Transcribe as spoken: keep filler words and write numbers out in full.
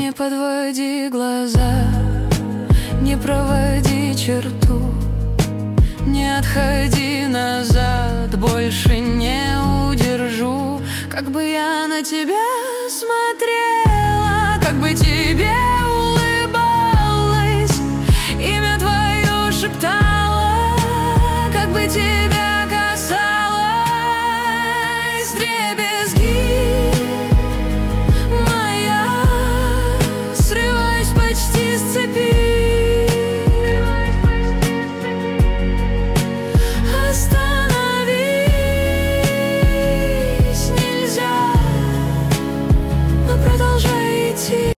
Не подводи глаза, не проводи черту, не отходи назад, больше не удержу. Как бы я на тебя смотрела, как бы тебе